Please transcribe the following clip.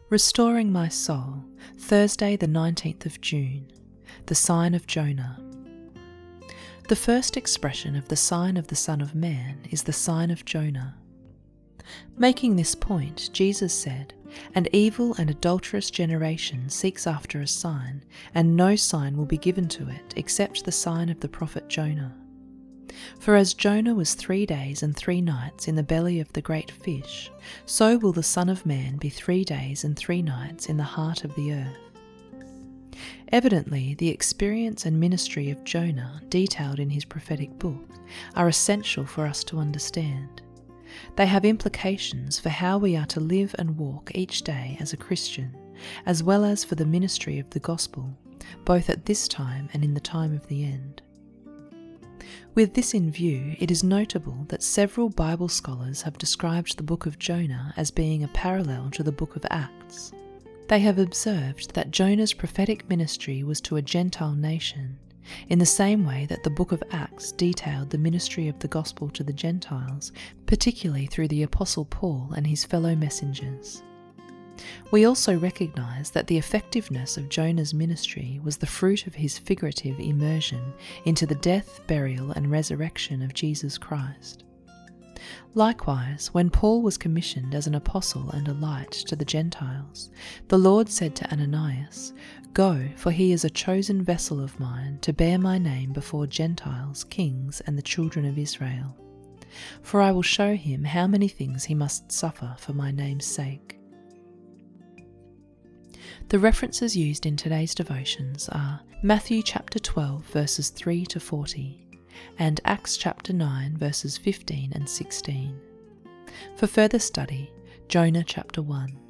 Restoring my soul, Thursday the 19th of June, the sign of Jonah. The first expression of the sign of the Son of Man is the sign of Jonah. Making this point, Jesus said, "An evil and adulterous generation seeks after a sign, and no sign will be given to it except the sign of the prophet Jonah. For as Jonah was 3 days and 3 nights in the belly of the great fish, so will the Son of Man be 3 days and 3 nights in the heart of the earth." Evidently, the experience and ministry of Jonah, detailed in his prophetic book, are essential for us to understand. They have implications for how we are to live and walk each day as a Christian, as well as for the ministry of the gospel, both at this time and in the time of the end. With this in view, it is notable that several Bible scholars have described the book of Jonah as being a parallel to the book of Acts. They have observed that Jonah's prophetic ministry was to a Gentile nation, in the same way that the book of Acts detailed the ministry of the gospel to the Gentiles, particularly through the Apostle Paul and his fellow messengers. We also recognise that the effectiveness of Jonah's ministry was the fruit of his figurative immersion into the death, burial, and resurrection of Jesus Christ. Likewise, when Paul was commissioned as an apostle and a light to the Gentiles, the Lord said to Ananias, "Go, for he is a chosen vessel of mine to bear my name before Gentiles, kings, and the children of Israel. For I will show him how many things he must suffer for my name's sake." The references used in today's devotions are Matthew chapter 12 verses 3 to 40 and Acts chapter 9 verses 15 and 16. For further study, Jonah chapter 1.